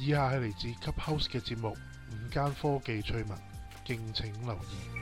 以下係嚟自 Clubhouse 嘅節目《午間科技趣聞》，敬請留意。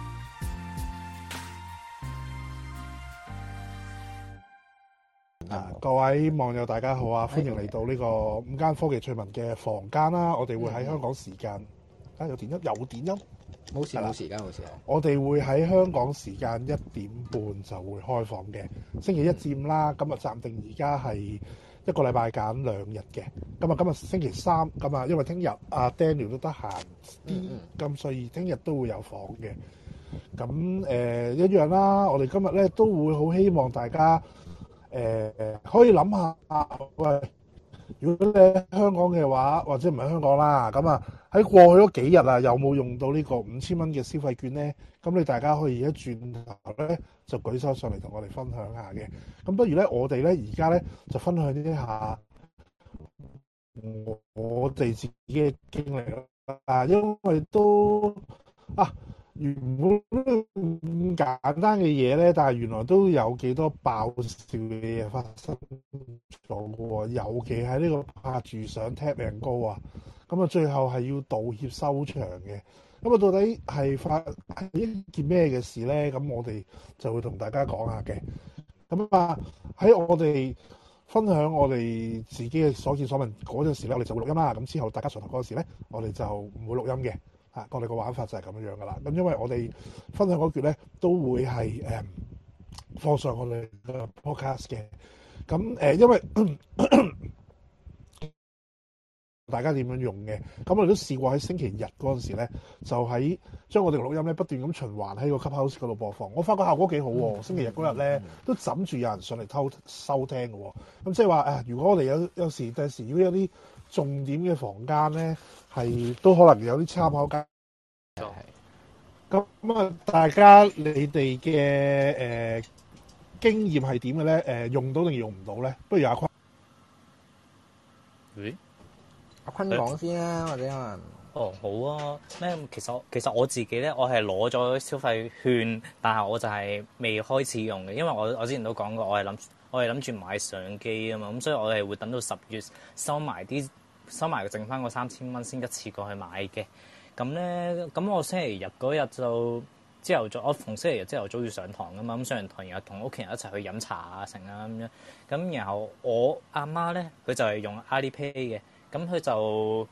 各位網友大家好啊，歡迎嚟到呢個午間科技趣聞嘅房間啦。我哋會喺香港時間有電音， 冇事冇時間冇事。 我哋會喺香港時間1點半就會開房嘅，星期一至五啦。今日暫定而家係一個禮拜揀2日嘅。今日星期三，咁啊，因為聽日阿 Daniel 都得閒啲，咁所以聽日都會有房嘅。咁一樣啦，我哋今日咧都會好希望大家可以諗下，喂，如果你喺香港嘅話，或者唔係香港啦，咁啊喺過去嗰幾日啊，有冇用到呢個5000蚊嘅消費券咧？咁你大家可以一轉頭咧就舉手上嚟同我哋分享下嘅。咁不如咧，我哋咧而家咧就分享一下我哋自己嘅經歷啦，因為都原本咁簡單嘅嘢咧，但係原來都有幾多爆笑嘅嘢發生咗喎，尤其係呢個拍住相 Tap and Go 啊，咁啊最後係要道歉收場嘅。咁啊到底係一件咩嘅事咧？咁我哋就會同大家講下嘅。咁啊喺我哋分享我哋自己嘅所見所聞嗰陣時咧，我哋就會錄音啦。咁之後大家上台嗰陣時咧，我哋就唔會錄音嘅。我哋個玩法就係咁樣噶啦。咁因為我哋分享嗰橛咧，都會係放上我哋嘅 podcast 嘅。咁因為大家點樣用嘅，咁我哋都試過喺星期日嗰陣時咧，就喺將我哋嘅錄音咧不斷咁循環喺個 Clubhouse 嗰度播放。我發覺效果幾好喎。星期日嗰日咧都枕住有人上嚟收聽嘅喎。咁即係話如果我哋有時第時如果有啲重點嘅房間咧，係都可能有啲參考價。咁啊，大家你哋嘅經驗係點嘅咧？用到定用唔到咧？不如阿坤。 阿坤講先啦，或者可能。 好啊。其實我自己咧，我係攞咗消費券，但係我就係未開始用嘅，因為我之前都講過，我係諗住買相機啊嘛，咁所以我係會等到10月收埋剩翻個3000蚊先一次過去買嘅。咁我星期日嗰日就朝頭早，我逢星期日朝頭早要上堂噶嘛，咁上完堂然後同屋企人一齊去飲茶啊成啊咁樣。咁然後我阿媽咧，佢就係用 Alipay 嘅，咁佢就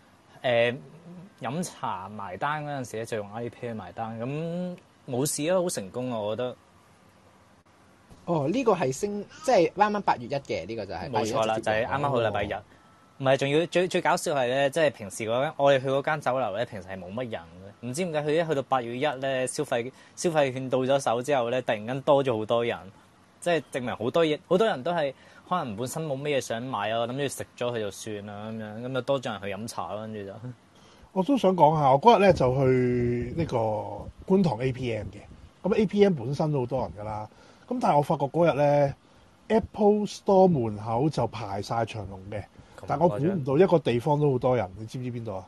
飲茶埋單嗰陣時咧，就用 Alipay 埋單，咁冇事啊，好成功啊，我覺得。 呢個係即係啱啱8月1嘅呢個就係。 冇錯啦，就係啱啱好禮拜日。唔係，仲要最搞笑係咧，即係平時我哋去嗰間酒樓咧，平時係冇乜人嘅，唔知點解佢一去到8月1咧，消費券到咗手之後咧，突然間多咗好多人，即係證明好多人都係可能本身冇咩嘢想買啊，諗住食咗佢就算啦咁樣，咁就多咗人去飲茶咯，跟住就。 我都想講下，我嗰日咧就去呢個觀塘 APM 嘅，咁 APM 本身都好多人噶啦，咁但係我發覺嗰日咧 Apple Store 門口就排晒長龍嘅。但我估唔到一個地方都好多人，你知唔知邊度啊？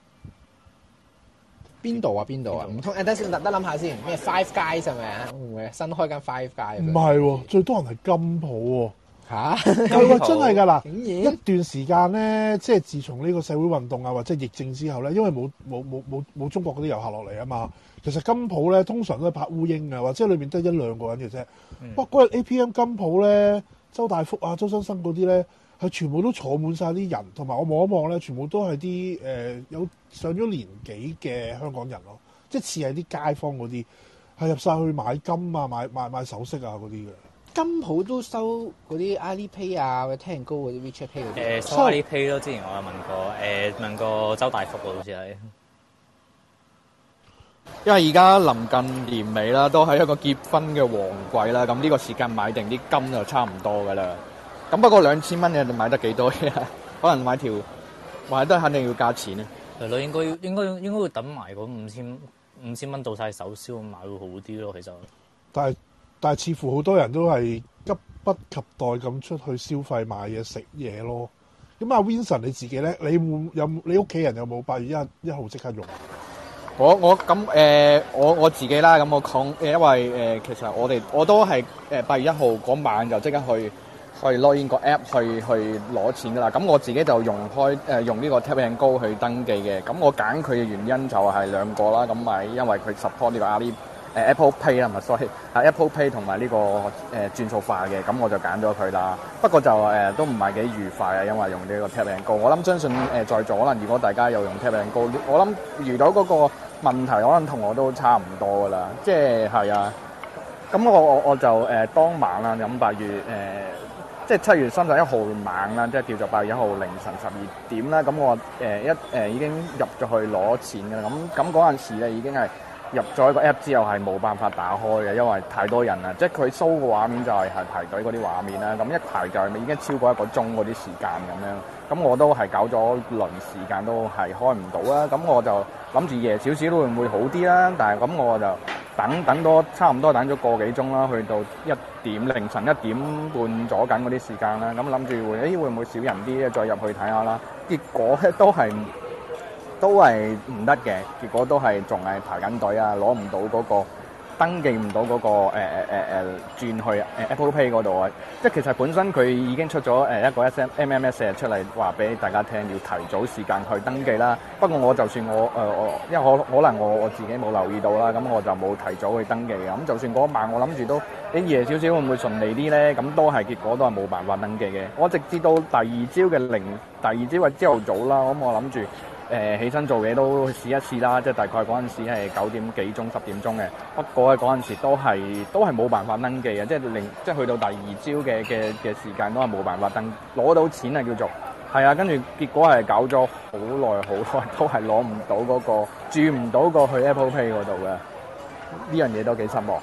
邊度啊？唔通等先，得諗下先。咩 Five Guys 係咪啊？會唔會新開間 Five Guys？ 唔係喎，最多人係金鋪喎。 嚇？ 係喎，真係㗎嗱！ 竟然一段時間咧，即係自從呢個社會運動啊，或者疫症之後咧，因為冇中國嗰啲遊客落嚟啊嘛，其實金鋪咧通常都係拍烏蠅啊，或者裏面得1-2個人嘅啫。不過嗰日 APM 金鋪咧，周大福啊、周生生嗰啲咧。係全部都坐滿晒啲人，同埋我望一望咧，全部都係啲有上咗年紀嘅香港人咯，即係似係啲街坊嗰啲，係入晒去買金啊、買首飾啊嗰啲嘅。 金鋪都收嗰啲 Alipay 啊、或者 Tap and Go 嗰啲 WeChat Pay 嗰啲。 收 Alipay 咯，之前我有問過周大福喎，好似係。 因為而家臨近年尾啦，都係一個結婚嘅旺季啦，咁呢個時間買定啲金就差唔多噶啦。咁不過2000蚊你買得幾多嘢？可能買都肯定要加錢啊。 係咯，應該會等埋嗰5000蚊到晒手先買會好啲咯，其實。 但係似乎好多人都係急不及待咁出去消費買嘢食嘢咯。咁阿 Vincent 你自己咧，你屋企人有冇8月1號即刻用？ 我自己啦，咁我講因為其實我都係8月1號嗰晚就即刻去去 login 個 app 去攞錢噶啦。咁我自己就用呢個 Tap and Go 去登記嘅。咁我揀佢嘅原因就係兩個啦。咁咪因為佢 support 呢個Apple Pay 啦，唔係 sorry， Apple Pay 同埋呢個轉數快嘅。咁我就揀咗佢啦。不過就都唔係幾愉快啊，因為用呢個 Tap and Go。我諗相信在座可能如果大家有用 Tap and Go， 我諗遇到嗰個問題可能同我都差唔多噶啦。即係啊。咁我就當晚啦，咁8月即係7月31號晚啦，即係叫做8月1號凌晨12點啦。咁我已經入咗去攞錢嘅啦。咁嗰陣時咧已經係入咗一個 app 之後係冇辦法打開嘅，因為太多人啦。即係佢 show 個畫面就係排隊嗰啲畫面啦。咁一排就係已經超過1個鐘嗰啲時間咁樣。咁我都係搞咗輪時間都係開唔到啦。咁我就諗住夜少少都會唔會好啲啦。但係咁我就等多差唔多等咗個幾鐘啦，去到凌晨1點半左緊嗰啲時間啦。咁諗住會唔會少人啲，再入去睇下啦。結果咧都係唔得嘅，結果都係仲係排緊隊啊，攞唔到嗰個登記唔到嗰個轉去Apple Pay 嗰度啊。即係其實本身佢已經出咗一個 MMS 出嚟話俾大家聽，要提早時間去登記啦。不過我就算因為可能我自己冇留意到啦，咁我就冇提早去登記嘅。咁就算嗰晚我諗住都夜少少會唔會順利啲咧？咁都係結果都係冇辦法登記嘅。我直至到第二朝嘅朝頭早啦，咁我諗住起身做嘢都試一試啦，即係大概嗰陣時係9點幾鐘、10點鐘嘅。不過嗰陣時都係冇辦法登記嘅，即係去到第二朝嘅時間都係冇辦法攞到錢啊，叫做係啊。跟住結果係搞咗好耐都係攞唔到嗰個轉唔到過去 Apple Pay 嗰度嘅。呢樣嘢都幾失望。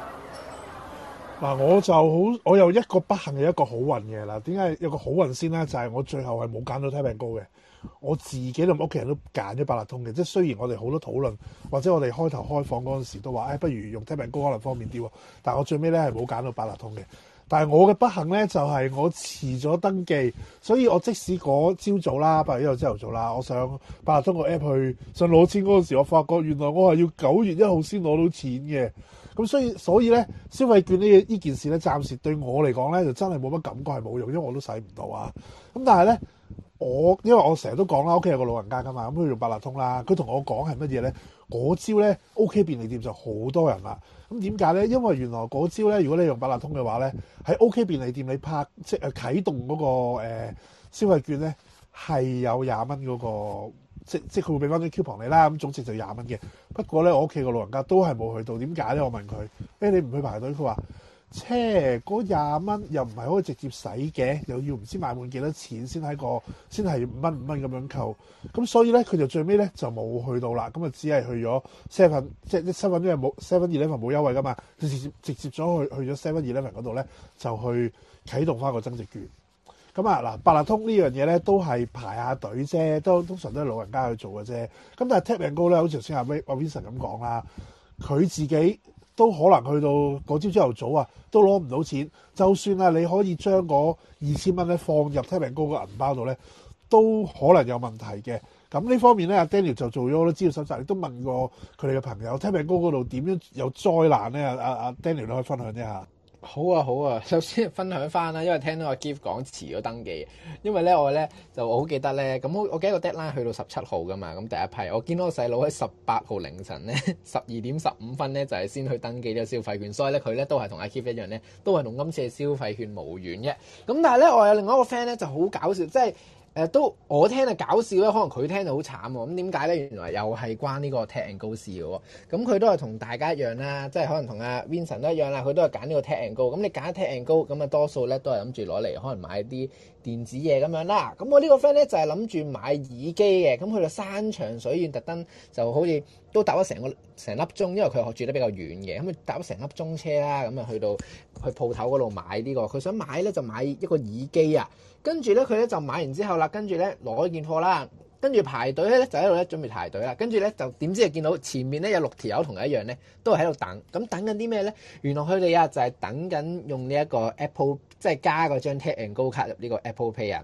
嗱，我有一個不幸嘅一個好運嘅啦。點解有個好運先咧？就係我最後係冇揀到 Tap and Go嘅。我自己同屋企人都揀咗八達通嘅，即係雖然我哋好多討論，或者我哋開頭開房嗰陣時都話，不如用 Tap and Go 可能方便啲喎。但係我最尾咧係冇揀到八達通嘅。但係我嘅不幸咧就係我遲咗登記，所以我即使嗰朝早啦，8月1號朝頭早啦，我上八達通個 app 去想攞錢嗰陣時，我發覺原來我係要9月1號先攞到錢嘅。咁所以咧，消費券呢件事咧，暫時對我嚟講咧，就真係冇乜感覺係冇用，因為我都使唔到啊。咁但係咧，因為我成日都講啦，屋企有個老人家噶嘛，咁佢用八達通啦，佢同我講係乜嘢咧？嗰朝咧 OK 便利店就好多人啦。咁點解咧？因為原來嗰朝咧，如果你用八達通嘅話咧，喺 OK 便利店你即係啟動嗰個消費券咧，係有20蚊嗰個。即佢會俾翻啲 coupon 你啦，咁總值就20蚊嘅。不過咧，我屋企個老人家都係冇去到，點解咧？我問佢：你唔去排隊？佢話：嗰20蚊又唔係可以直接使嘅，又要唔知買滿幾多錢先係5蚊咁樣扣。咁所以咧，佢就最尾咧就冇去到啦。咁啊，只係去咗 7-Eleven，即係啲7-Eleven因為冇 7-Eleven 冇優惠噶嘛，直接咗去咗 7-Eleven 嗰度咧，就去啟動翻個增值券。咁啊嗱，八達通呢樣嘢咧都係排下隊啫，通常都係老人家去做嘅啫。咁但係 Tap and Go 咧，好似頭先阿 Vincent 咁講啦，佢自己都可能去到嗰朝頭早啊，都攞唔到錢。就算啊，你可以將嗰2000蚊咧放入 Tap and Go 個銀包度咧，都可能有問題嘅。咁呢方面咧，阿 Daniel 就做咗好多資料搜集，亦都問過佢哋嘅朋友 Tap and Go 嗰度點樣有災難咧？阿 Daniel 你可以分享一下。 好啊，首先分享翻啦，因為聽到阿 Gift 講遲咗登記，因為咧我咧就好記得咧，咁我記得個 deadline 去到17號噶嘛，咁第一批我見到個細佬喺18號凌晨咧12點15分咧就係先去登記呢個消費券，所以咧佢咧都係同阿 Gift 一樣咧，都係同今次嘅消費券無緣嘅。咁但係咧我有另外一個 friend 咧就好搞笑，即係都我聽係搞笑咧，可能佢聽就好慘喎。咁點解咧？原來又係關呢個 Tap and Go 事嘅喎。咁佢都係同大家一樣啦，即係可能同阿 Vincent 都一樣啦。佢都係揀呢個 Tap and Go。咁你揀 Tap and Go，咁啊多數咧都係諗住攞嚟可能買啲電子嘢咁樣啦。咁我呢個 friend 咧就係諗住買耳機嘅。咁去到山長水遠，特登就好似都搭咗成粒鐘，因為佢住得比較遠嘅。咁佢搭咗成粒鐘車啦，咁啊去鋪頭嗰度買呢個。佢想買咧就買一個耳機啊。跟住咧，佢咧就買完之後啦，跟住咧攞件貨啦，跟住排隊咧就喺度咧準備排隊啦。跟住咧就點知就見到前面咧有6條友同佢一樣咧，都係喺度等。咁等緊啲咩咧？原來佢哋啊就係等緊用呢一個 Apple， 即係加嗰張 Tap and Go 卡入呢個 Apple Pay 啊。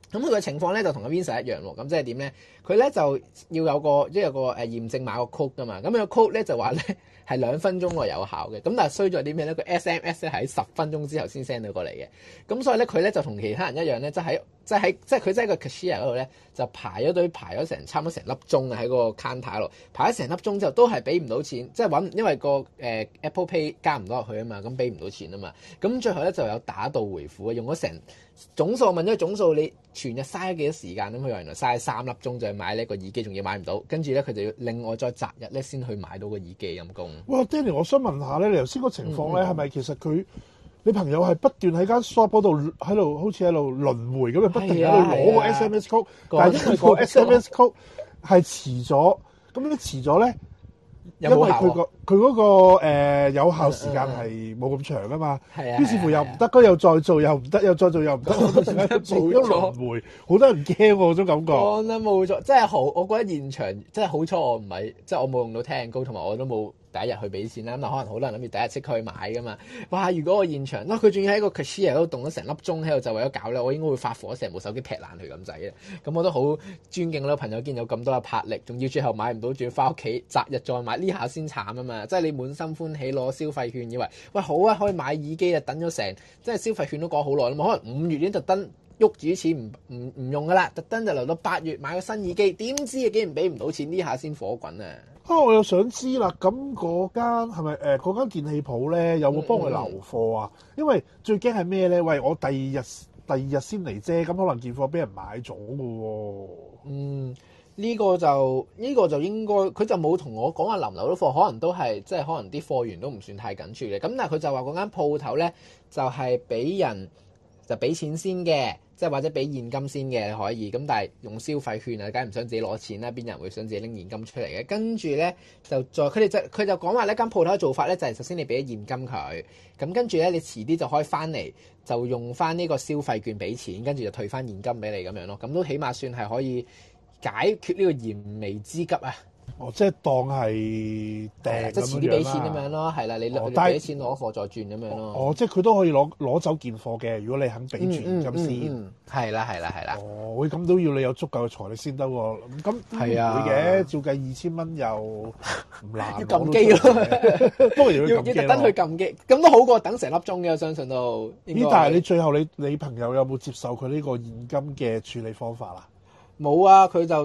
咁佢嘅情況咧就同阿 Vincent 一樣喎，咁即係點咧？佢咧就要有個即係有個驗證碼個 code 噶嘛，咁個 code 咧就話咧係2分鐘內有效嘅，咁但係衰咗啲咩咧？個 SMS 咧喺10分鐘之後先 send 到過嚟嘅，咁所以咧佢咧就同其他人一樣咧，即係佢喺個 cashier 嗰度咧就排咗成差唔多成粒鐘啊喺個 counter 度排咗成粒鐘之後都係俾唔到錢，即係因為個Apple Pay 加唔到入去啊嘛，咁俾唔到錢啊嘛，咁最後咧就有打道回府啊，用咗成總數問咗總數你全日嘥咗幾多時間，咁佢話原來嘥3粒鐘就去買呢個耳機，仲要買唔到，跟住咧佢就要另外再擇日咧先去買到個耳機，陰公。 哇 Danny， 我想問下咧，你頭先個情況咧係咪其實你朋友係不斷喺間 shop 嗰度喺度好似喺度輪迴咁樣，不停喺度攞個 SMS code，但係因為個 SMS code 係遲咗，咁樣遲咗咧，因為佢嗰個有效時間係冇咁長啊嘛，於是乎又唔得，又再做又唔得，又再做又唔得，好多時間做咗輪迴，好多人驚喎嗰種感覺。 講得冇錯，真係好，我覺得現場真係好彩我唔係，即係我冇用到聽高，同埋我都冇第一日去俾錢啦。咁可能好多人諗住第一即刻去買噶嘛。哇！如果我現場，佢仲要喺個 cashier 嗰度凍咗成粒鐘喺度，就為咗搞咧，我應該會發火，成部手機劈爛佢咁滯嘅。咁我都好尊敬啦，朋友見有咁多嘅魄力，仲要最後買唔到，仲要翻屋企擇日再買，呢下先慘啊嘛！即係你滿心歡喜攞消費券，以為喂好啊，可以買耳機啊，等咗成即係消費券都過好耐啦嘛，可能5月已經特登喐住啲錢唔用噶啦，特登就留到8月買個新耳機，點知啊竟然俾唔到錢，呢下先火滾啊！ 我又想知啦，咁嗰間係咪嗰間電器鋪咧有冇幫佢留貨啊？因為最驚係咩咧？喂，我第二日先嚟啫，咁可能件貨俾人買咗噶喎。 呢個就應該佢就冇同我講話留唔留到貨，可能都係即係可能啲貨源都唔算太緊絀嘅。咁但係佢就話嗰間鋪頭咧就係俾人就俾錢先嘅，即係或者俾現金先嘅可以。咁但係用消費券啊，梗係唔想自己攞錢啦，邊人會想自己拎現金出嚟嘅？跟住咧就佢就講話呢間鋪頭嘅做法咧就係首先你俾咗現金佢，咁跟住咧你遲啲就可以翻嚟就用翻呢個消費券俾錢，跟住就退翻現金俾你咁樣咯。咁都起碼算係可以解決呢個燃眉之急啊！ 即係當係訂即係遲啲俾錢咁樣咯，係啦，你俾錢攞貨再轉咁樣咯。 即係佢都可以攞走件貨嘅，如果你肯俾住現金先。 係啦。 咁都要你有足夠嘅財力先得喎。咁係啊，唔會嘅，照計2000蚊又唔難。 要撳機咯， 不過要特登去撳機，咁都好過等成粒鐘嘅，我相信都。 但係你最後你朋友有冇接受佢呢個現金嘅處理方法啊？ 冇啊，佢就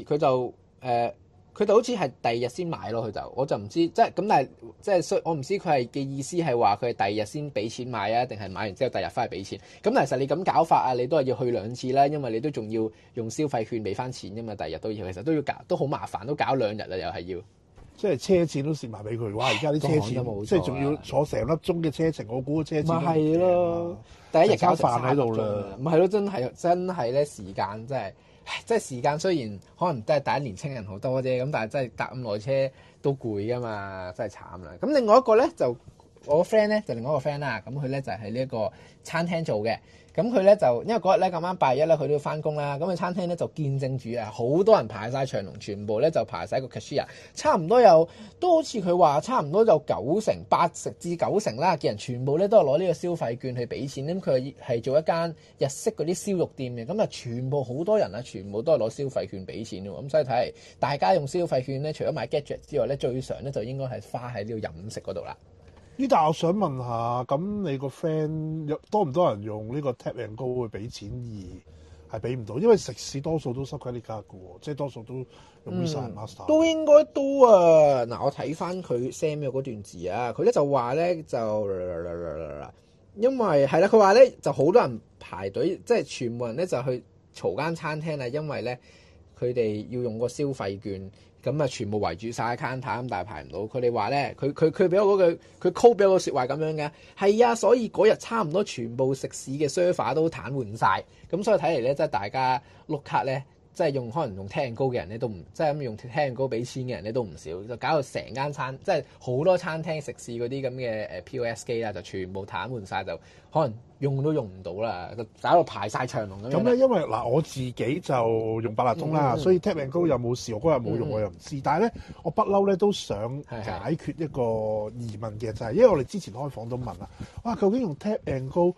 好似係第二日先買咯，我就唔知，即係咁，但係即係我唔知佢係嘅意思係話佢係第二日先俾錢買啊，定係買完之後第二日翻去俾錢？咁其實你咁搞法啊，你都係要去2次啦，因為你都仲要用消費券俾翻錢㗎嘛，第二日都要，其實都要搞，都好麻煩，都搞2日啦，又係要。即係車錢都蝕埋俾佢，哇！而家啲車錢即係仲要坐成粒鐘嘅車程，我估個車錢咪係咯，第一日搞飯喺度啦， 咪係咯，真係咧時間真係。即係時間雖然可能都係大家年青人好多啫，咁但係真係搭咁耐車都攰噶嘛，真係慘啦。咁另外一個咧就我個 friend 咧就另外一個 friend 啦，咁佢咧就喺呢一個餐廳做嘅。咁佢咧就因為嗰日咧咁啱拜一咧，佢都要翻工啦。咁佢餐廳咧就見證住啊，好多人排晒長龍，全部咧就排晒個 cashier，差唔多都好似佢話差唔多有8成至9成啦嘅人，全部咧都係攞呢個消費券去俾錢。咁佢係做一間日式嗰啲燒肉店嘅，咁啊全部好多人啊，全部都係攞消費券俾錢喎。咁所以睇嚟大家用消費券咧，除咗買 gadget 之外咧，最常咧就應該係花喺呢個飲食嗰度啦。 但係我想問下，咁你個 friend 多唔多人用呢個 Tap and Go 去俾錢而係俾唔到？因為食肆多數都收 credit card 嘅喎，即係多數都用 Visa Master。 都應該都啊！嗱，我睇翻佢 send 嘅嗰段字啊，佢咧就話咧就，因為係啦，佢話咧就好多人排隊，即係全部人咧就去嘈間餐廳啊，因為咧佢哋要用個消費券。咁啊，全部圍住晒 counter 咁，但係排唔到。佢哋話咧，佢俾我嗰句，佢 call 俾我個説話咁樣嘅，係啊，所以嗰日差唔多全部食肆嘅 server 都癱瘓晒。咁所以睇嚟咧，即係大家碌卡咧，即係可能用 Tap and Go嘅人咧都唔，即係咁用 Tap and Go 俾錢嘅人咧都唔少，就搞到成間即係好多餐廳食肆嗰啲咁嘅POS 機啦，就全部癱瘓晒，就可能用都用唔到啦，就搞到排晒長龍咁樣。 咁咧，因為嗱我自己就用八達通啦，所以 Tap and Go 有冇事？我嗰日冇用，我又唔知。但係咧，我不嬲咧都想解決一個疑問嘅，就係因為我哋之前開房都問啦，哇，究竟用 Tap and Go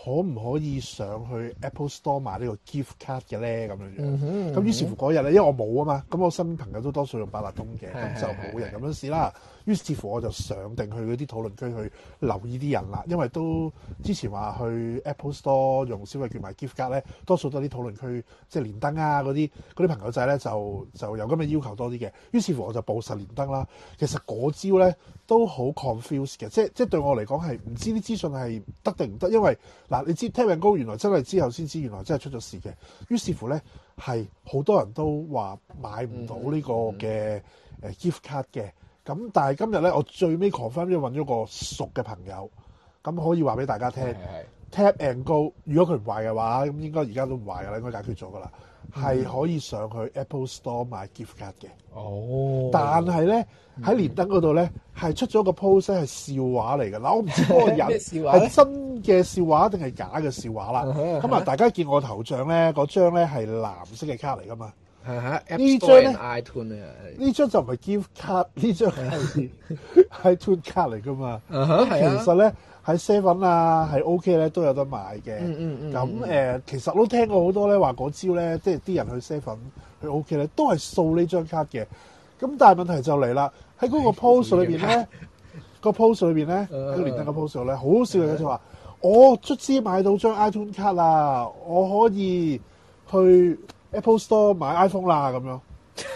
可唔可以上去 Apple Store 買呢個 gift card 嘅咧？咁樣樣。咁於是乎嗰日咧，因為我冇啊嘛，咁我身邊朋友都多數用八達通嘅，咁就冇人咁樣試啦。於是乎我就上定去嗰啲討論區去留意啲人啦，因為都之前話去 Apple Store 用消費券買 gift card 咧，多數都係啲討論區，即係連登啊嗰啲朋友仔咧就有咁嘅要求多啲嘅。於是乎我就報實連登啦。其實嗰招咧都好 confuse 嘅，即係對我嚟講係唔知啲資訊係得定唔得，因為嗱你知 Tap & Go 原來真係之後先知原來真係出咗事嘅。於是乎咧係好多人都話買唔到呢個嘅gift card 嘅。咁但係今日咧，我最尾 confirm 咗揾咗個熟嘅朋友，咁可以話俾大家聽。Tap & Go 如果佢唔壞嘅話，咁應該而家都唔壞㗎啦，應該解決咗㗎啦，係可以上去 Apple Store 買 gift card 嘅。 哦， 但係咧喺連登嗰度咧係出咗個 post 係笑話嚟㗎。嗱，我唔知嗰個人係真嘅笑話定係假嘅笑話啦。咁啊，大家見我頭像咧，嗰張咧係藍色嘅卡嚟㗎嘛。 呢張咧 iTunes 啊， 呢張就唔係 gift card， 呢張係 iTunes 卡嚟噶嘛。其實咧喺 Seven 啊，喺 OK 咧都有得買嘅。咁其實都聽過好多咧話嗰招咧，即係啲人去 Seven 去 OK 咧都係掃呢張卡嘅。咁但係問題就嚟啦，喺嗰個 post 裏邊咧，個 post 裏邊咧，喺個連登個 post 咧，好好笑嘅就話，我卒之買到張 iTunes 卡啦，我可以去Apple Store 買 iPhone 啦咁樣。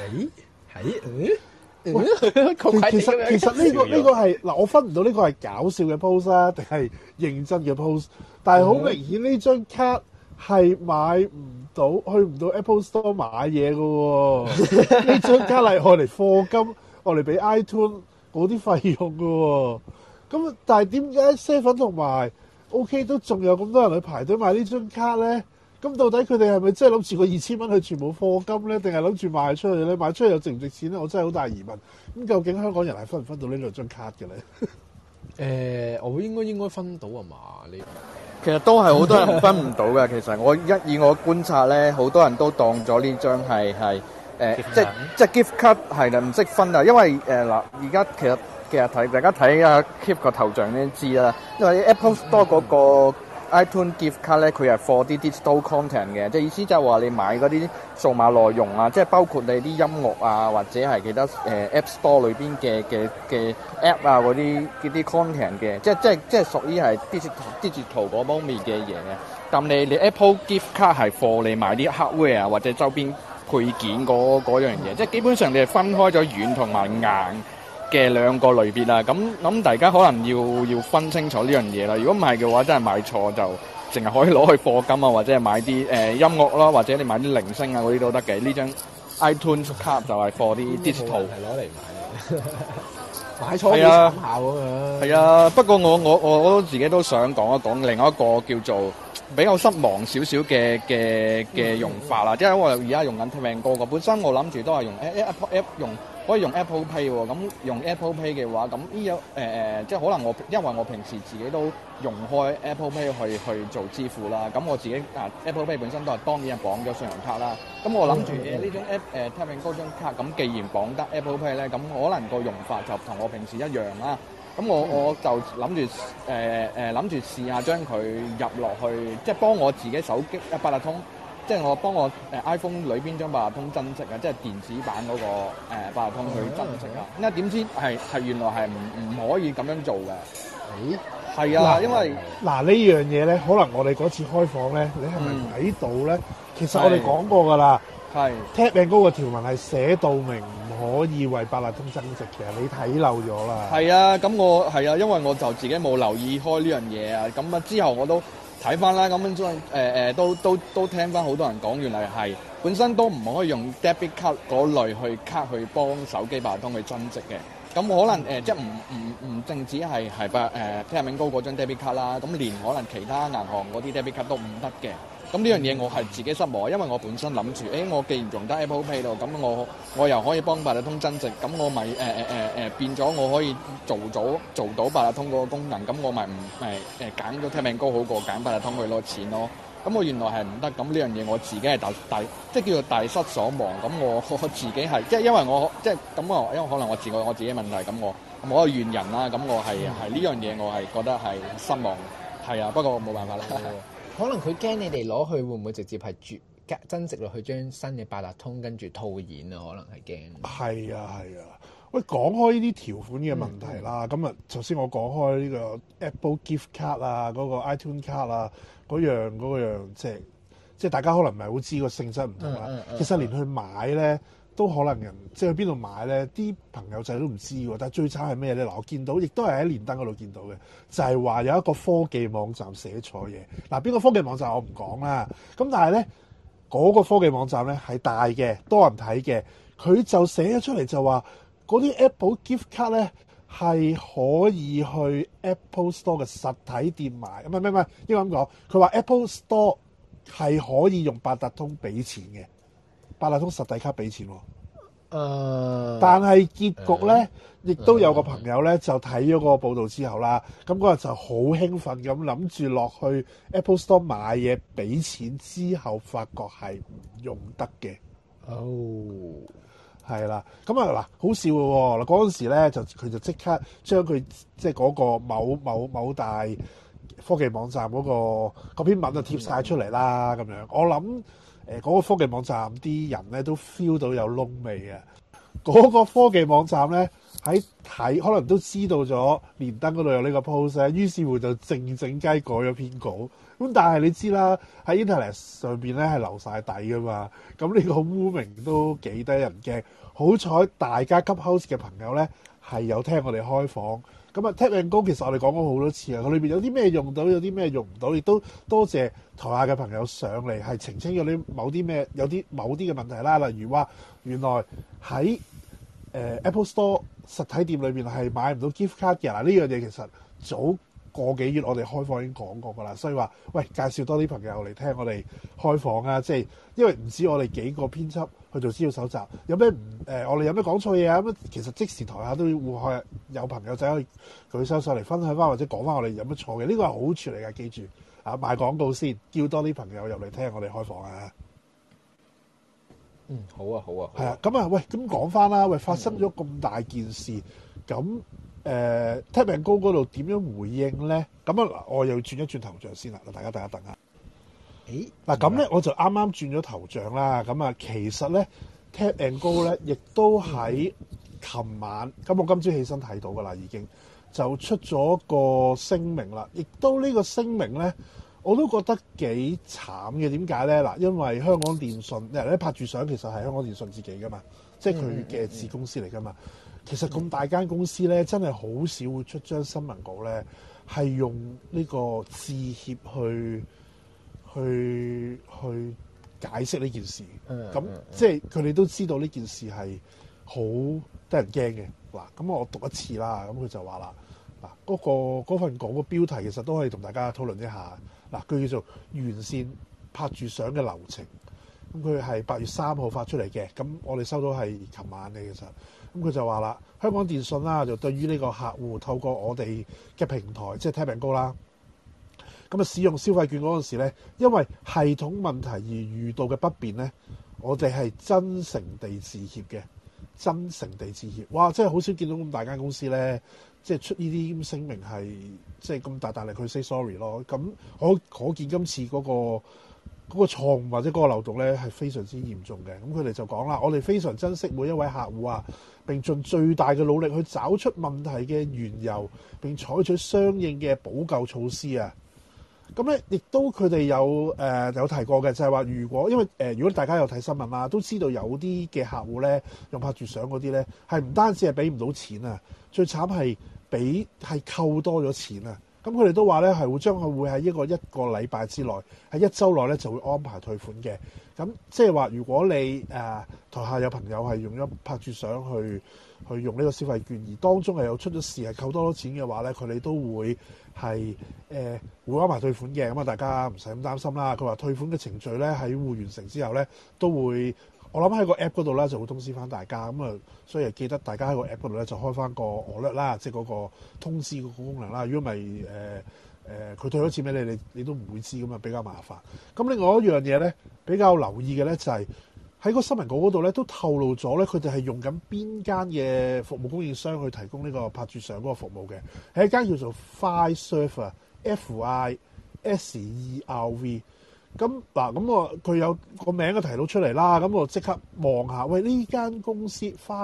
其實呢個係嗱，我分唔到呢個係搞笑嘅 post 啊，定係認真嘅 post。但係好明顯呢張卡係買唔到，去唔到 Apple Store 買嘢嘅喎。呢張卡係愛嚟課金，愛嚟俾 iTunes 嗰啲費用嘅喎。咁但係點解 Seven 同埋 OK 都仲有咁多人去排隊買呢張卡咧？咁到底佢哋係咪真係諗住個2000蚊去全部課金咧，定係諗住賣出去咧？賣出去又值唔值錢咧？我真係好大疑問。咁究竟香港人係分唔分到呢兩張卡嘅咧？我應該分到啊嘛？呢其實都係好多人分唔到嘅。其實以我觀察咧，好多人都當咗呢張係即係 gift card 係啦，唔識分啊。因為嗱，而家其實睇大家睇阿 Keep 個頭像咧知啦，因為 Apple Store 嗰個iTunes gift card 咧，佢係 for 啲 digital content 嘅，即係意思就係話你買嗰啲數碼內容啊，即係包括你啲音樂啊，或者係其他App Store 裏邊嘅 app 啊嗰啲 content 嘅，即係屬於係 digital 嗰方面嘅嘢嘅。咁你 Apple gift card 係 for 你買啲 hardware 啊或者周邊配件嗰樣嘢，即係基本上你係分開咗軟同埋硬嘅兩個類別啦，咁大家可能要分清楚呢樣嘢啦。如果唔係嘅話，真係買錯就淨係可以攞去課金啊，或者係買啲音樂啦，或者你買啲鈴聲啊嗰啲都得嘅。呢張 iTunes 卡就係 for 啲 digital 係攞嚟買嘅，買錯幾慘下咁樣。 係啊，不過我自己都想講一講另一個叫做比較失望少少嘅用法啦，即係我而家用緊 Tap & Go 嘅，本身我諗住都係用 Apple 可以用 Apple Pay 喎，咁用 Apple Pay 嘅話，咁即係可能因為我平時自己都用開 Apple Pay 去做支付啦，咁我自己Apple Pay 本身都係當然係綁咗信用卡啦，咁我諗住呢張 Tap & Go 張卡，咁既然綁得 Apple Pay 咧，咁可能個用法就同我平時一樣啦。咁我就諗住試下將佢入落去，即係幫我自己手機八達通，即係我幫我iPhone 裏邊張八達通增值啊，即係電子版嗰個八達通去增值啊。因為點知係原來係唔可以咁樣做嘅。係啊，因為嗱呢樣嘢咧，可能我哋嗰次開房咧，你係咪睇到咧？其實我哋講過㗎啦。 係 Tap & Go 嘅條文係寫到明唔可以為八達通增值嘅，你睇漏咗啦。 係啊，咁因為我就自己冇留意開呢樣嘢啊，咁啊之後我都睇翻啦，咁都聽翻好多人講，原來係本身都唔可以用 debit card 嗰類去幫手機八達通去增值嘅。咁可能即係唔淨止係Tap & Go 嗰張 debit card 啦，咁連可能其他銀行嗰啲 debit card 都唔得嘅。咁呢樣嘢我係自己失望，因為我本身諗住，我既然用得 Apple Pay 咯，咁我又可以幫八達通增值，咁我咪變咗我可以做到八達通嗰個功能，咁我咪唔揀咗 Tap & Go 好過揀八達通去攞錢咯。咁我原來係唔得，咁呢樣嘢我自己係即係叫做大失所望。咁我自己係即係因為我即係咁因為可能我自己問題，咁我係怨人啦，咁我係呢樣嘢我係覺得係失望。 係啊，不過冇辦法啦。 可能佢驚你哋攞去會唔會直接係增值落去將新嘅八達通跟住套現啊？可能係驚。 係啊。喂，講開呢啲條款嘅問題啦，咁啊，頭先我講開呢個 Apple Gift Card 啊，嗰個 iTunes Card 啊，嗰樣即係大家可能唔係好知個性質唔同啦。其實連去買咧都可能人即係去邊度買咧，啲朋友仔都唔知喎。但係最慘係咩咧？嗱，我見到亦都係喺連登嗰度見到嘅，就係話有一個科技網站寫錯嘢。嗱，邊個科技網站我唔講啦。咁但係咧嗰個科技網站咧係大嘅，多人睇嘅，佢就寫咗出嚟就話。嗰啲 Apple Gift Card 咧係可以去 Apple Store 嘅實體店買，唔係，應該咁講。佢話 Apple Store 係可以用八達通俾錢嘅，八達通實體卡俾錢喎。但係結局咧，亦都有個朋友咧就睇咗個報道之後啦，咁嗰日就好興奮咁諗住落去 Apple Store 買嘢俾錢，之後發覺係唔用得嘅。係啦，咁啊嗱，好笑嘅喎！嗱，嗰陣時咧佢就即刻將佢即係嗰個某大科技網站嗰篇文就貼晒出嚟啦，咁樣。我諗嗰個科技網站啲人咧都 feel 到有窿味嘅。嗰個科技網站咧喺睇可能都知道咗連登嗰度有呢個 post 咧，於是乎就靜雞改咗篇稿。咁但係你知啦，喺 Internet 上邊咧係留晒底噶嘛，咁呢個污名都幾得人驚。好彩大家 Clubhouse 嘅朋友咧係有聽我哋開房，咁啊 Tap and Go 其實我哋講過好多次啊，佢裏邊有啲咩用到，有啲咩用唔到，亦都多謝台下嘅朋友上嚟係澄清咗啲某啲嘅問題啦，例如話原來喺Apple Store 實體店裏邊係買唔到 gift card 嘅。嗱，呢樣嘢其實早個幾月我哋開房已經講過㗎啦，所以話喂，介紹多啲朋友嚟聽我哋開房啊，即係因為唔止我哋幾個編輯去做資料搜集，有咩我哋有咩講錯嘢啊，咁其實即時台下都會有朋友仔可以舉手上嚟分享翻或者講翻我哋有乜錯嘅，呢個係好處嚟㗎，記住啊，賣廣告先，叫多啲朋友入嚟聽我哋開房啊。 好啊。 係啊，咁啊，喂，咁講翻啦，喂，發生咗咁大件事，咁Tap and Go 嗰度點樣回應咧？咁啊，我又轉一轉頭像先啦，大家等一等啊。嗱，咁咧我就啱啱轉咗頭像啦。咁啊，其實咧 Tap and Go 咧，亦都喺琴晚，咁我今朝起身睇到噶啦，已經就出咗個聲明啦。亦都呢個聲明咧，我都覺得幾慘嘅。點解咧？嗱，因為香港電訊，人咧拍住相，其實係香港電訊自己噶嘛，即係佢嘅子公司嚟噶嘛。其實咁大間公司咧，真係好少會出張新聞稿咧，係用呢個致歉去解釋呢件事。咁即係佢哋都知道呢件事係好得人驚嘅。嗱，咁我讀一次啦。咁佢就話啦，嗱，嗰份稿個標題其實都可以同大家討論一下。嗱，佢叫做完善拍住相嘅流程。咁佢係8月3號發出嚟嘅。咁我哋收到係琴晚嘅其實。咁佢就話啦，香港電訊啦，就對於呢個客戶透過我哋嘅平台，即係 Tap and Go 啦，咁啊使用消費券嗰陣時咧，因為系統問題而遇到嘅不便咧，我哋係真誠地致歉嘅，真誠地致歉。哇！真係好少見到咁大間公司咧，即係出呢啲聲明係即係咁大力去 say sorry 咯。咁可見今次嗰個錯誤或者嗰個漏洞咧係非常之嚴重嘅。咁佢哋就講啦，我哋非常珍惜每一位客戶啊，並盡最大嘅努力去找出問題嘅緣由，並採取相應嘅補救措施啊。咁咧，亦都佢哋有提過嘅，就係話因為如果大家有睇新聞啦，都知道有啲嘅客戶咧用拍住相嗰啲咧，係唔單止係俾唔到錢啊，最慘係扣多咗錢啊。咁佢哋都話咧係會將佢會喺一個禮拜之內，喺1週內咧就會安排退款嘅。咁即係話，如果你台下有朋友係用咗拍住相去用呢個消費券，而當中係有出咗事係扣多咗錢嘅話咧，佢哋都會係會安排退款嘅。咁啊，大家唔使咁擔心啦。佢話退款嘅程序咧喺會完成之後咧，都會我諗喺個 app 嗰度咧就會通知翻大家。咁啊，所以記得大家喺個 app 嗰度咧就開翻個 alert 啦，即係嗰個通知嗰個功能啦。如果唔係佢退咗錢俾你都唔會知，咁啊比較麻煩。咁另外一樣嘢咧比較留意嘅咧就係喺個新聞稿嗰度咧都透露咗咧，佢哋係用緊邊間嘅服務供應商去提供呢個拍住相嗰個服務嘅，係一間叫做 Fiserv FISERV。咁嗱，咁佢有個名都提到出嚟啦，咁我即刻望下，喂呢間公司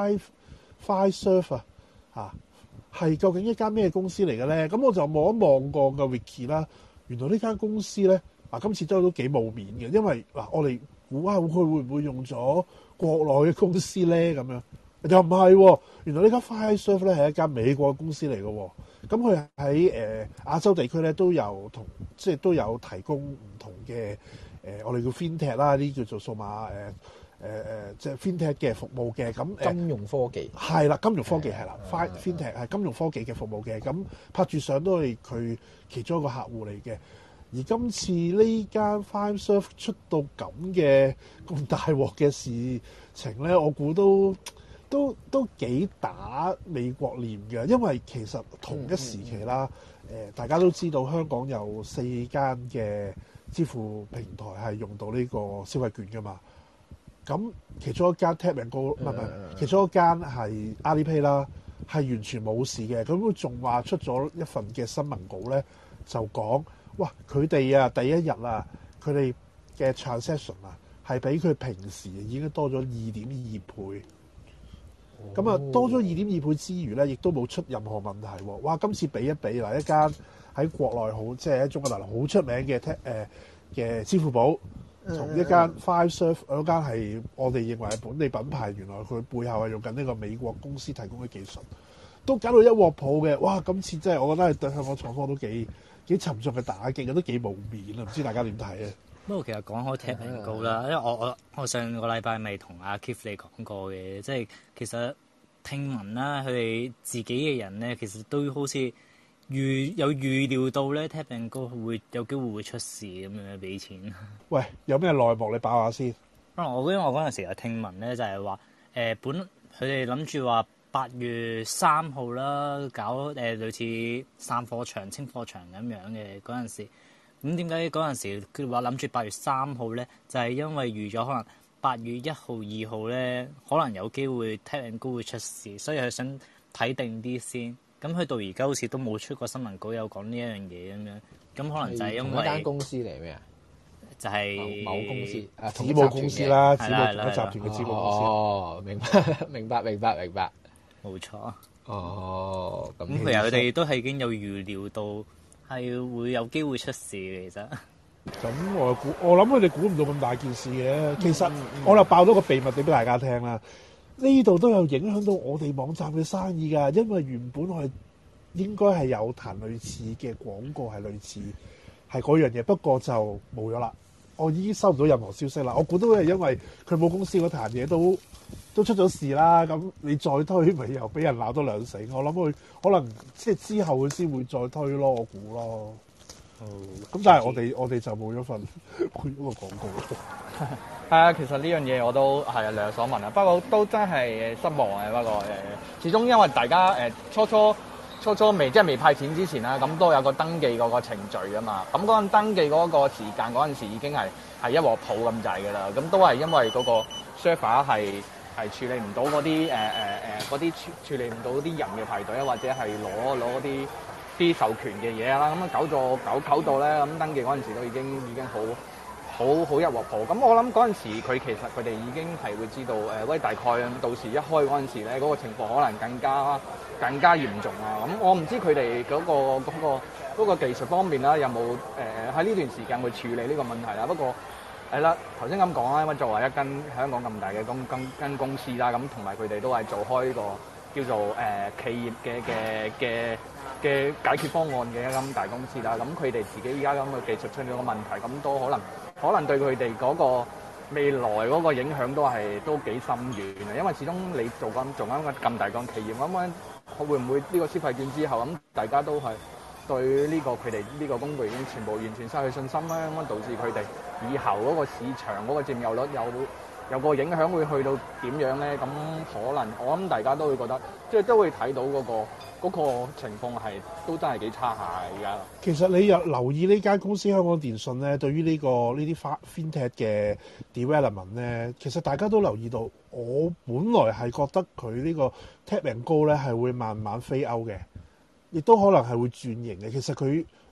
Fiserv 係究竟一間咩公司嚟嘅咧？咁我就望一望個 wiki 啦，原來呢間公司咧今次都幾冇面嘅，因為我哋估下佢會唔會用咗國內嘅公司咧？咁樣又唔係喎，原來呢間 Fiserv 咧係一間美國嘅公司嚟嘅喎。咁佢喺亞洲地區咧都有都有提供唔同嘅我哋叫 FinTech 啦，呢啲叫做數碼即係 FinTech 嘅服務嘅。咁金融科技係啦，金融科技係啦，FinTech 係金融科技嘅服務嘅。咁拍住相都係佢其中一個客戶嚟嘅。而今次呢間 Fiserv 出到咁大鑊嘅事情咧，我估都幾打美國臉嘅，因為其實同一時期啦，大家都知道香港有4間嘅支付平台係用到呢個消費券噶嘛。咁其中一間 Tap and Go 唔係，其中一間係 Alipay 啦，係完全冇事嘅。咁佢仲話出咗一份嘅新聞稿咧，就講哇佢哋第一日佢哋嘅 transaction 係比佢平時已經多咗2.2倍。咁多咗2.2倍之餘咧，亦都冇出任何問題喎。哇！今次比一比嗱，一間喺國內即係喺中國大陸好出名嘅支付寶，同一間 Fiserv 嗰間係我哋認為係本地品牌，原來佢背後係用緊呢個美國公司提供嘅技術，都搞到一鑊泡嘅。哇！今次真係我覺得係對香港廠方都幾沉重嘅打擊，都幾冇面啊！唔知大家點睇啊？ 不過其實講開 Tap and Go啦，因為我上個禮拜咪同阿 Keith 你講過嘅，即係其實聽聞啦，佢哋自己嘅人咧，其實都好似有預料到咧 Tap and Go 會有機會出事咁樣俾錢。喂， 有咩內幕你爆下先？ 因為我嗰陣時有聽聞咧，就係話佢哋諗住話8月3號啦，搞類似散貨場、清貨場咁樣嘅嗰陣時。咁點解嗰陣時佢話諗住8月3號咧？就係因為預咗可能8月1號、2號咧，可能有機會 Tap and Go 會出事，所以佢想睇定啲先。咁佢到而家好似都冇出過新聞稿有講呢一樣嘢咁樣。咁可能就係因為同一間公司嚟咩啊？ 就係某公司子母公司啦，子母係啦同一集團嘅子母公司。 哦，明白， 冇錯。 哦，咁佢哋都係已經有預料到係會有機會出事嘅，其實。 咁我諗佢哋估唔到咁大件事嘅。其實我就爆咗個秘密俾大家聽啦。呢度都有影響到我哋網站嘅生意㗎，因為原本我哋應該係有彈類似嘅廣告係類似係嗰樣嘢，不過就冇咗啦。我已經收唔到任何消息啦。我估都係因為佢冇公司嗰壇嘢都出咗事啦。咁你再推咪又俾人鬧多兩成。我諗佢可能即係之後佢先會再推咯，我估咯。咁但係我哋就冇咗份配嗰個廣告。 係啊，其實呢樣嘢我都係略有所聞啊，不過都真係失望嘅。不過始終因為大家初初未派錢之前啦，咁都有個登記嗰個程序㗎嘛。咁嗰陣登記嗰個時間嗰陣時已經係一鑊泡咁滯㗎啦。咁都係因為嗰個 server 係處理唔到嗰啲嗰啲處理唔到啲人嘅排隊啊，或者係攞啲授權嘅嘢啦。咁搞到咧，咁登記嗰陣時都已經好一鑊泡。咁我諗嗰陣時其實佢哋已經係會知道喂，大概到時一開嗰陣時咧，嗰個情況可能更加嚴重啊。咁我唔知佢哋嗰個技術方面啦，有冇喺呢段時間去處理呢個問題啦。不過係啦，頭先咁講啦，因為作為一間香港咁大嘅間公司啦，咁同埋佢哋都係做開呢個叫做企業嘅解決方案嘅一間大公司啦。咁佢哋自己依家咁嘅技術出咗個問題，咁都可能對佢哋嗰個未來嗰個影響都幾深遠啊。因為始終你做緊咁大間企業，咁會唔會呢個消費券之後咁大家都係對佢哋呢個工具已經全部完全失去信心啦，咁導致佢哋以後嗰個市場嗰個佔有率有個影響會去到點樣咧？咁可能我諗大家都會覺得，即係都會睇到嗰個情況都真係幾差下而家。 其實你有留意呢間公司香港電訊咧，對於呢啲 FinTech 嘅 development 咧，其實大家都留意到。我本來係覺得佢呢個 Tap and Go 咧係會慢慢飛歐嘅，亦都可能係會轉型嘅。其實佢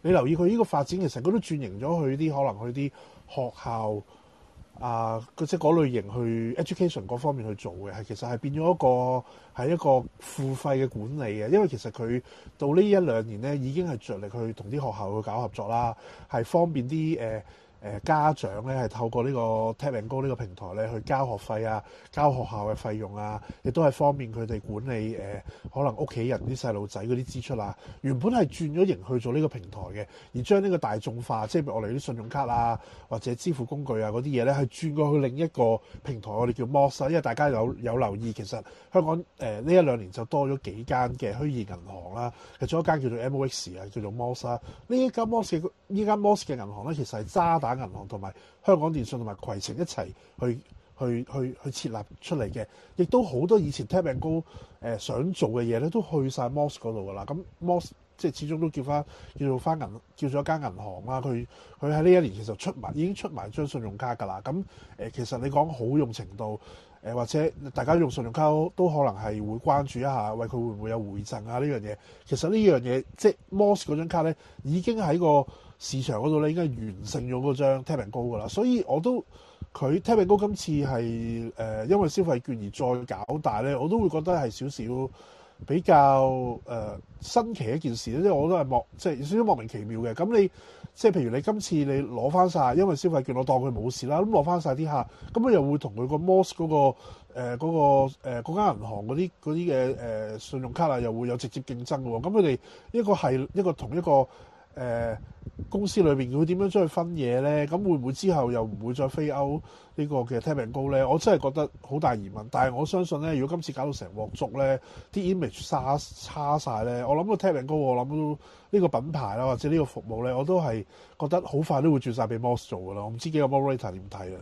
你留意佢呢個發展，其實佢都轉型咗去啲可能去啲學校即係嗰類型去 education 嗰方面去做嘅，其實係變咗一個付費嘅管理嘅，因為其實佢到呢一兩年咧已經係着力去同啲學校去搞合作啦，係方便啲家長咧係透過呢個 Tap and Go 呢個平台咧去交學費啊、交學校嘅費用啊，亦都係方便佢哋管理可能屋企人啲細路仔嗰啲支出啊。原本係轉咗型去做呢個平台嘅，而將呢個大眾化，即係我哋啲信用卡啊或者支付工具啊嗰啲嘢咧，係轉過去另一個平台，我哋叫 Mox。因為大家有留意，其實香港呢一兩年就多咗幾間嘅虛擬銀行啦，其中一間叫做 MOX 啊，叫做 Mox 啦。呢間 Mox 嘅銀行咧，其實係渣打銀行同埋香港電訊同埋攜程一齊去設立出嚟嘅，亦都好多以前 Tap and Go 想做嘅嘢咧，都去晒 Mox 嗰度噶啦。咁 Mox 即係始終都叫做一間銀行啦。佢喺呢一年其實已經出埋張信用卡噶啦。咁其實你講好用程度或者大家用信用卡都可能係會關注一下，喂佢會唔會有回贈啊呢樣嘢？其實呢樣嘢即係 Mox 嗰張卡咧，已經喺個市場嗰度咧，應該完勝咗嗰張 Tap and Go 噶啦。所以佢 Tap and Go 今次係因為消費券而再搞大咧，我都會覺得係少少比較新奇一件事咧。即係我都係即係有少少莫名其妙嘅。咁你即係譬如你今次你攞翻晒，因為消費券我當佢冇事啦，咁攞翻晒啲客，咁佢又會同佢個 Mox 嗰間銀行嗰啲嘅信用卡啊，又會有直接競爭嘅喎。咁佢哋一個同一個公司裏邊佢點樣將佢分嘢咧？咁會唔會之後又唔會再飛歐呢個嘅 Tap and Go 咧？我真係覺得好大疑問。但係我相信咧，如果今次搞到成鑊粥咧，啲 image 差晒咧，我諗個 Tap and Go，我諗都呢個品牌啦，或者呢個服務咧，我都係覺得好快都會轉晒俾 Mox 做噶啦。我唔知幾個 moderator 點睇啊？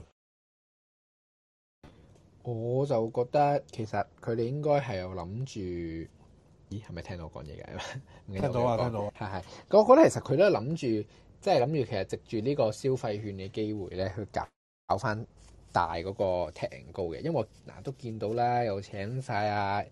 我就覺得其實佢哋應該係有諗住，咦係咪聽到我講嘢嘅？ 聽到啊，聽到啊。 係。我覺得其實佢都係諗住，即係諗住其實藉住呢個消費券嘅機會咧，去搞翻大嗰個 Tap and Go嘅。因為我都見到啦，又請晒啊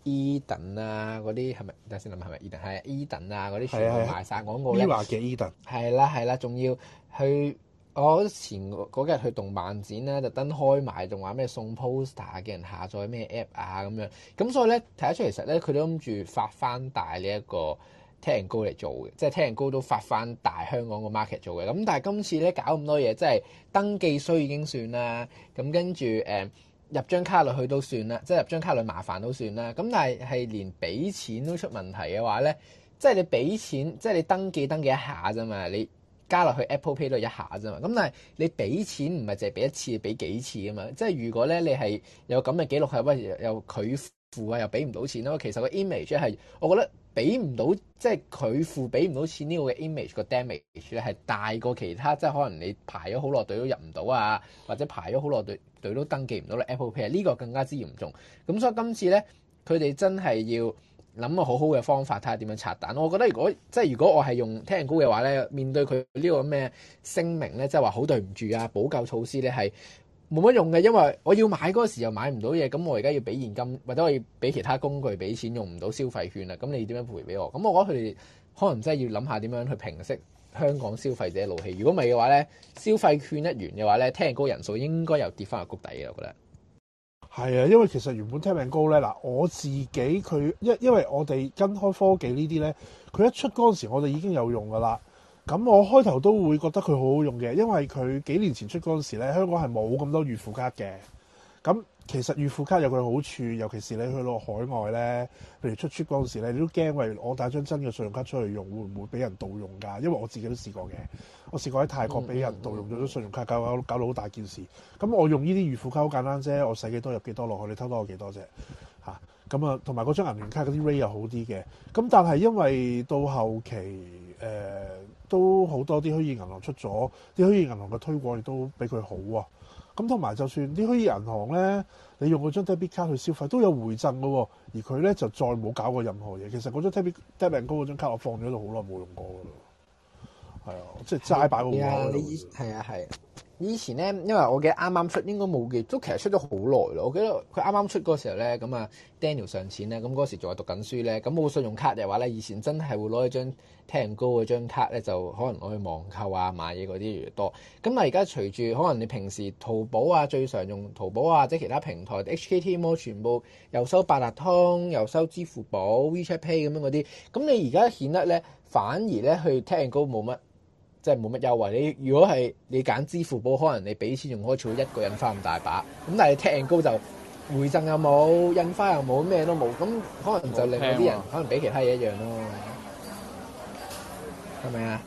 Eden 啊嗰啲係咪？等下先諗係咪 Eden 係 Eden 啊嗰啲全部賣晒廣告咧。 Mirror 嘅 Eden 係啦，仲要去。我前嗰日去動漫展咧，特登開埋，仲話咩送 poster 嘅人下載咩 app 啊咁樣，咁所以咧睇得出其實咧佢都諗住發翻大呢一個 Tap and Go 嚟做嘅，即係 Tap and Go都發翻大香港個 market 做嘅。咁但係今次咧搞咁多嘢，即係登記衰已經算啦，咁跟住入張卡落去都算啦，即係入張卡落麻煩都算啦。咁但係連俾錢都出問題嘅話咧，即係你俾錢，即係你登記一下啫嘛，你加落去 Apple Pay 都係一下啫嘛，咁但係你俾錢唔係淨係俾一次，俾幾次啊嘛？即係如果咧你係有咁嘅記錄係喂又拒付啊，又俾唔到錢啦，其實個 image 係我覺得俾唔到，即係拒付俾唔到錢呢個嘅 image 個 damage 咧係大過其他，即係可能你排咗好耐隊都入唔到啊，或者排咗好耐隊都登記唔到咧 Apple Pay 呢個更加之嚴重。咁所以今次咧佢哋真係要諗個好好嘅方法，睇下點樣拆彈。我覺得如果我係用 Tap and Go嘅話咧，面對佢呢個咩聲明咧，即係話好對唔住啊，補救措施咧係冇乜用嘅，因為我要買嗰時又買唔到嘢，咁我而家要俾現金或者我要俾其他工具俾錢，用唔到消費券啦，咁你點樣賠俾我？咁我覺得佢哋可能真係要諗下點樣去平息香港消費者怒氣。如果唔係嘅話咧，消費券一完嘅話咧，Tap and Go人數應該又跌翻入谷底嘅，我覺得。 係啊，因為其實原本 Tap and Go咧，嗱我自己佢因為我哋跟開科技呢啲咧，佢一出嗰陣時我哋已經有用噶啦。咁我開頭都會覺得佢好好用嘅，因為佢幾年前出嗰陣時咧，香港係冇咁多預付卡嘅。咁其實預付卡有佢好處，尤其是你去到海外咧，譬如出嗰陣時咧，你都驚喂我帶張真嘅信用卡出去用，會唔會俾人盜用㗎？因為我自己都試過嘅，我試過喺泰國俾人盜用咗張信用卡，搞到好大件事。咁我用呢啲預付卡好簡單啫，我使幾多入幾多落去，你偷多我幾多啫嚇。咁啊，同埋嗰張銀聯卡嗰啲 rate 又好啲嘅。咁但係因為到後期都好多啲虛擬銀行出咗，啲虛擬銀行嘅推廣亦都比佢好啊。咁同埋就算啲虛擬銀行咧，你用嗰張 debit 卡去消費都有回贈嘅喎，而佢咧就再冇搞過任何嘢。其實嗰張 Tap and Go 嗰張卡我放咗喺度好耐冇用過㗎啦，係啊，即係齋擺個戶口。 係啊， 以前咧，因為我記得啱啱出應該冇記，都其實出咗好耐咯。我記得佢啱啱出嗰時候咧，咁啊 Daniel 上錢咧，咁嗰時仲係讀緊書咧，咁冇信用卡嘅話咧，以前真係會攞一張 Tap & Go 嗰張卡咧，就可能攞去網購啊買嘢嗰啲越多。咁但係而家隨住可能你平時淘寶啊，最常用淘寶啊，或者其他平台 HKT Mall 全部又收八達通，又收支付寶、WeChat Pay 咁樣嗰啲，咁你而家顯得咧，反而咧去 Tap & Go 冇乜。即係冇乜優惠。你如果係你揀支付寶，可能你俾錢仲可以儲一個印花咁大把。咁但係 Tap & Go 就回贈又冇，印花又冇，咩都冇。咁可能就令到啲人可能比其他嘢一樣咯。係咪啊？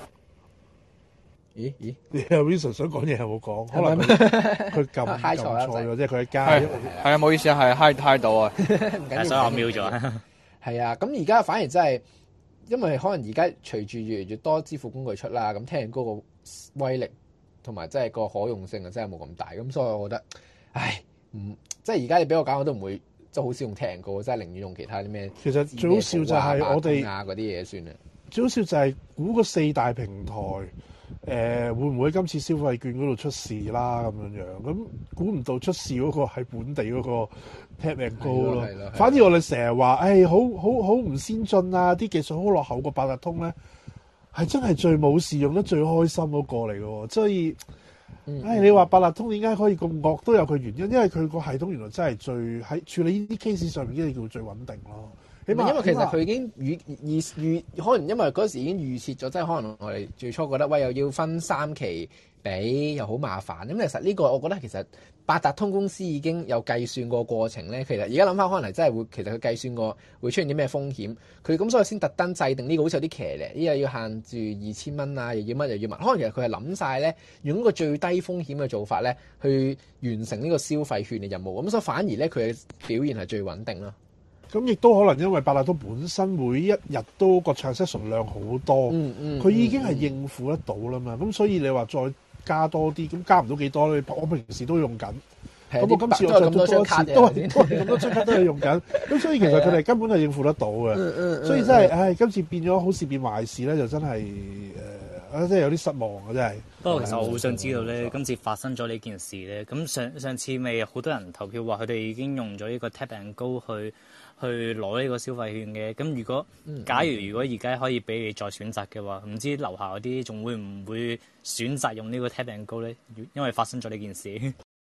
咦？ 你阿 Vincent 想講嘢有冇講？可能佢撳錯咗，即係佢喺街。 係啊，唔好意思啊，係 high 到啊， 所以我瞄咗。 係啊，咁而家反而真係。因為可能而家隨住越嚟越多支付工具出啦，咁Tap & Go個威力同埋真係個可用性啊，真係冇咁大，咁所以我覺得，即係而家你俾我揀，我都唔會即係好少用Tap & Go，真係寧願用其他啲咩。 其實最好笑就係我哋嗰啲嘢算啦。 最好笑就係估個四大平台，會唔會今次消費券嗰度出事啦咁樣樣？咁估唔到出事嗰個係本地嗰個Tap & Go咯。反而我哋成日話，好唔先進啊，啲技術好落後個八達通咧，係真係最冇事用得最開心嗰個嚟嘅喎。所以，你話八達通點解可以咁惡都有佢原因，因為佢個系統原來真係最喺處理呢啲 case 上面，呢啲叫最穩定咯。 因為其實佢已經預可能因為嗰時已經預設咗，即係可能我哋最初覺得喂又要分3期俾，又好麻煩。咁其實呢個我覺得其實八達通公司已經有計算過過程咧。其實而家諗翻可能係真係會，其實佢計算過會出現啲咩風險。佢咁所以先特登制定呢個好似有啲騎呢，呢個要限住2000蚊啊，又要乜又要乜。可能其實佢係諗晒咧，用一個最低風險嘅做法咧，去完成呢個消費券嘅任務。咁所以反而咧佢嘅表現係最穩定咯。 咁亦都可能因為八達通本身每一日都個 transaction 量好多，佢已經係應付得到啦嘛。咁所以你話再加多啲，咁加唔到幾多咧？我平時都用緊，咁我今次我再多一次都係咁多張卡都係用緊。咁所以其實佢哋根本係應付得到嘅。所以真係，今次變咗好事變壞事咧，就真係真係有啲失望啊！真係。 不過其實我好想知道咧，今次發生咗呢件事咧，咁上次咪好多人投票話佢哋已經用咗呢個 Tap & Go 去攞呢個消費券嘅。咁如果而家可以俾你再選擇嘅話，唔知樓下嗰啲仲會唔會選擇用呢個 Tap & Go 咧？因為發生咗呢件事。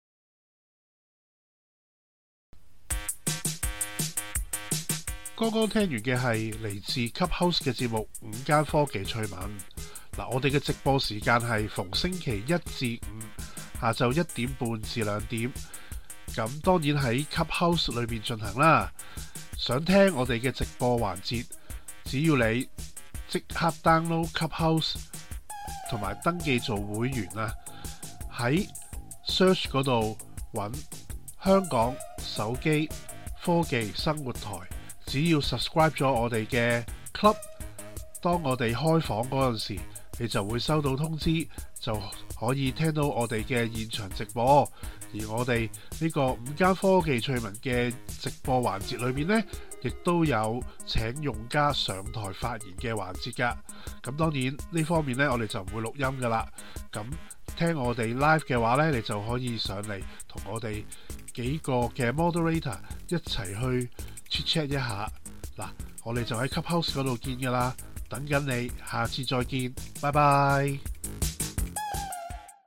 剛剛聽完嘅係嚟自 Clubhouse 嘅節目《午間科技趣聞》。嗱，我哋嘅直播時間係逢星期1至5下晝1點半至2點。咁當然喺 Clubhouse 裏面進行啦。想聽我哋嘅直播環節，只要你即刻 download Clubhouse 同埋登記做會員啊，喺 search 嗰度揾香港手機科技生活台，只要 subscribe 咗我哋嘅 club， 當我哋開房嗰陣時，你就會收到通知，就可以聽到我哋嘅現場直播。而我哋呢個午間科技趣聞嘅直播環節裏面呢，亦都有請用家上台發言嘅環節㗎。咁當然呢方面呢，我哋就唔會錄音㗎啦。咁聽我哋 live 嘅話呢，你就可以上嚟同我哋幾個嘅 moderator 一齊去 chat 一下。嗱，我哋就喺 Clubhouse 嗰度見㗎啦，等緊你，下次再見，拜拜。